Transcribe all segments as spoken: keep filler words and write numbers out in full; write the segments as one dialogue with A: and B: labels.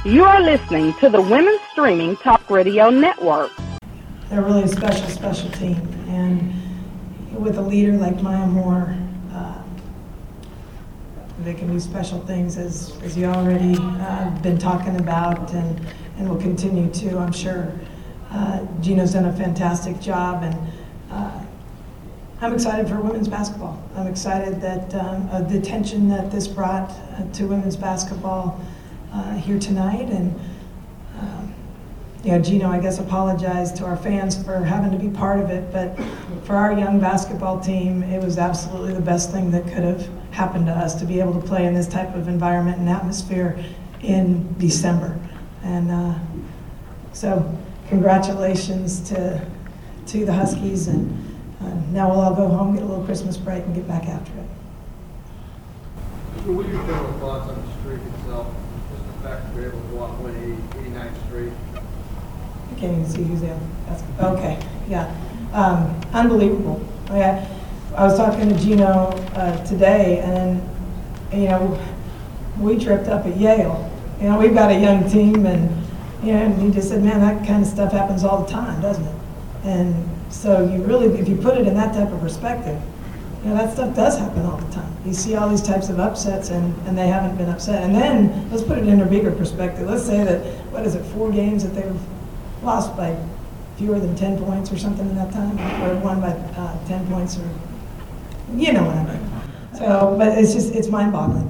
A: You are listening to the Women's Streaming Talk Radio Network.
B: They're really a special, special team. And with a leader like Maya Moore, uh, they can do special things, as, as you already uh, been talking about, and, and will continue to, I'm sure. Uh, Gino's done a fantastic job, and uh, I'm excited for women's basketball. I'm excited that um, uh, the attention that this brought uh, to women's basketball uh, here tonight. And um, you know, Gino, I guess, apologized to our fans for having to be part of it, but for our young basketball team, it was absolutely the best thing that could have happened to us, to be able to play in this type of environment and atmosphere in December. And uh, so, congratulations to to the Huskies, and uh, now we'll all go home, get a little Christmas break, and get back after it.
C: What are your general thoughts on the streak itself? Just the fact that we're able to go out and win eighty-nine straight.
B: I can't even see who's there. That's, okay, yeah. Um, unbelievable. I, I was talking to Gino uh, today, and you know, we tripped up at Yale. You know, we've got a young team, and you know, and he just said, man, that kind of stuff happens all the time, doesn't it? And so you really, if you put it in that type of perspective, you know, that stuff does happen all the time. You see all these types of upsets, and, and they haven't been upset. And then, let's put it in a bigger perspective. Let's say that, what is it, four games that they've lost by fewer than ten points or something in that time, or won by uh, ten points, or, you know what I mean. So, but it's just, it's mind-boggling.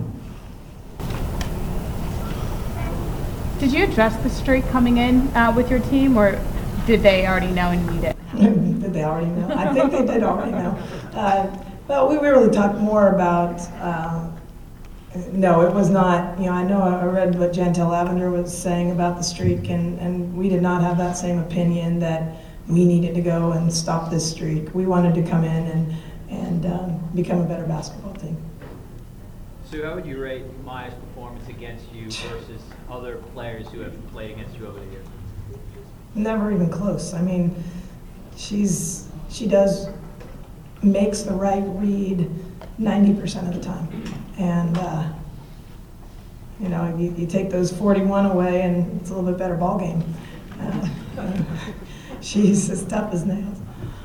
D: Did you address the streak coming in uh, with your team, or did they already know and need it?
B: Did they already know? I think they did already know. Uh, well, we really talked more about, um, no, it was not, you know, I know I read what Jantel Lavender was saying about the streak, and, and we did not have that same opinion that we needed to go and stop this streak. We wanted to come in and, and um, become a better basketball team.
E: So how would you rate Maya's performance against you versus other players who have played against you over the years?
B: Never even close. I mean, she's she does makes the right read ninety percent of the time, and uh, you know, you, you take those forty-one away, and it's a little bit better ball game. Uh, she's as tough as nails.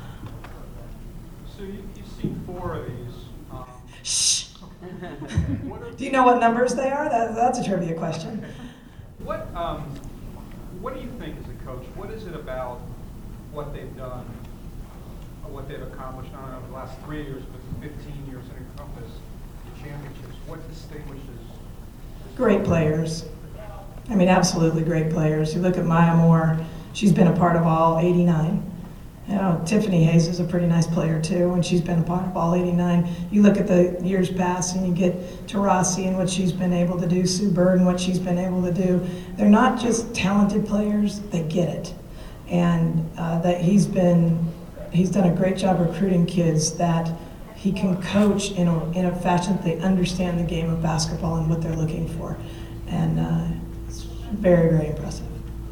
F: So you, you've seen four of these. Um,
B: Shh. Do you know what numbers they are? That, that's a trivia question.
F: What um, what do you think as a coach? What is it about what they've done, or what they've accomplished, not only over the last three years, but fifteen years in Encompass, the championships? What distinguishes?
B: Great players. I mean, absolutely great players. You look at Maya Moore, she's been a part of all eighty-nine. You know, Tiffany Hayes is a pretty nice player too, and she's been a part of all eighty-nine. You look at the years past, and you get Taurasi and what she's been able to do, Sue Bird and what she's been able to do. They're not just talented players, they get it. And uh, that he's been, he's done a great job recruiting kids that he can coach in a, in a fashion that they understand the game of basketball and what they're looking for. And uh, it's very, very impressive.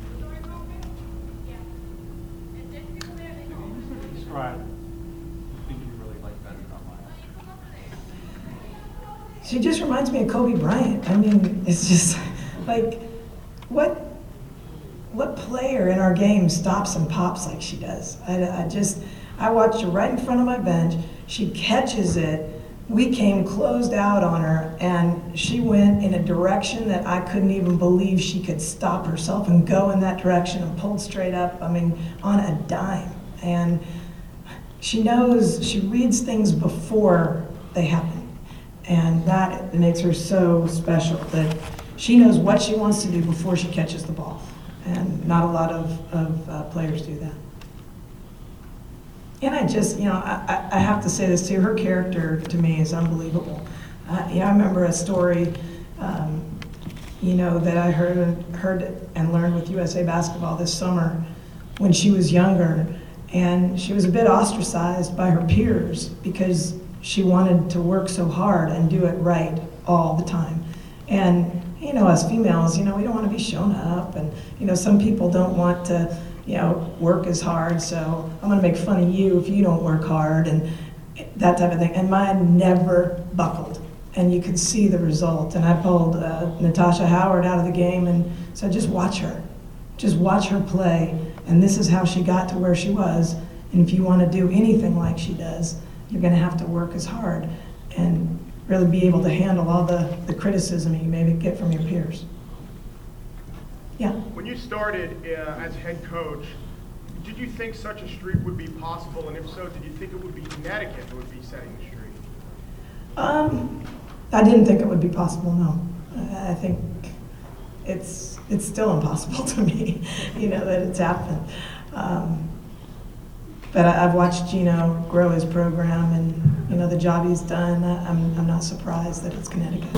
F: Right. You think you really like better about Maya?
B: She just reminds me of Kobe Bryant. I mean, it's just like, what what player in our game stops and pops like she does? I, I just, I watched her right in front of my bench. She catches it. We came closed out on her, and she went in a direction that I couldn't even believe she could stop herself and go in that direction, and pulled straight up, I mean, on a dime. And she knows, she reads things before they happen. And that makes her so special, that she knows what she wants to do before she catches the ball. And not a lot of, of uh, players do that. And I just, you know, I, I have to say this too, her character to me is unbelievable. Uh, you know, I remember a story, um, you know, that I heard, heard and learned with U S A Basketball this summer when she was younger. And she was a bit ostracized by her peers because she wanted to work so hard and do it right all the time. And, you know, as females, you know, we don't want to be shown up, and, you know, some people don't want to, you know, work as hard, so I'm going to make fun of you if you don't work hard, and that type of thing. And mine never buckled. and you could see the result. And I pulled uh, Natasha Howard out of the game and said, just watch her. Just watch her play. And this is how she got to where she was. And if you want to do anything like she does, you're going to have to work as hard and really be able to handle all the, the criticism you maybe get from your peers. Yeah.
G: When you started uh, as head coach, did you think such a streak would be possible? And if so, did you think it would be Connecticut that would be setting the streak?
B: Um, I didn't think it would be possible, no. I think it's it's still impossible to me, you know, that it's happened. Um, but I, I've watched Gino grow his program, and you know the job he's done. I, I'm I'm not surprised that it's Connecticut.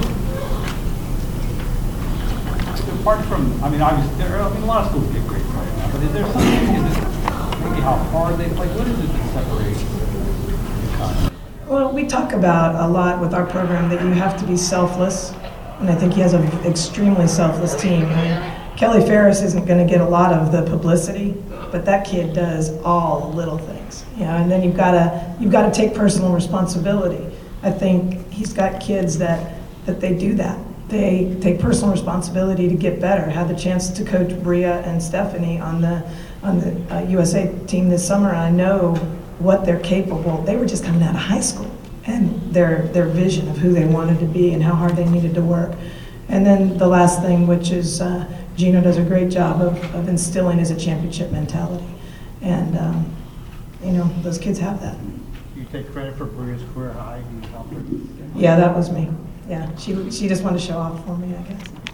H: Apart from, I mean, obviously, there are, I mean, a lot of schools get great right now, but is there something, is it maybe how hard they play? What is it that separates the kind?
B: Well, we talk about a lot with our program that you have to be selfless, and I think he has an extremely selfless team. I mean, Kelly Ferris isn't going to get a lot of the publicity, but that kid does all the little things, you know. And then you've got to you've got to take personal responsibility. I think he's got kids that that they do that. They take personal responsibility to get better. I had the chance to coach Bria and Stephanie on the on the uh, U S A team this summer, and I know what they're capable. They were just coming out of high school, and their their vision of who they wanted to be and how hard they needed to work. And then the last thing, which is uh, Gino does a great job of, of instilling, is a championship mentality. And um, you know, those kids have that.
H: You take credit for Bria's career high, you helped her.
B: Yeah, that was me. Yeah, she she just wanted to show off for me, I guess.